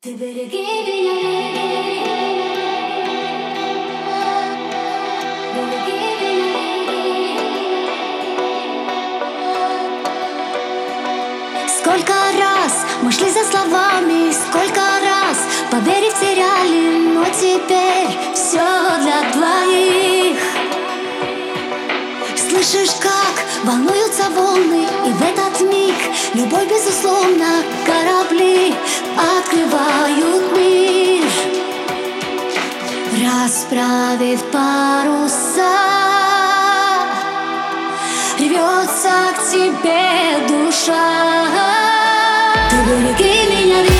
Ты береги меня, береги меня. Сколько раз мы шли за словами, сколько раз поверив теряли, но теперь все для двоих. Слышишь, как волнуются волны, и в этот миг любовь, безусловно, корабли открывают мир. Расправив паруса, рвется к тебе душа. Ты береги меня.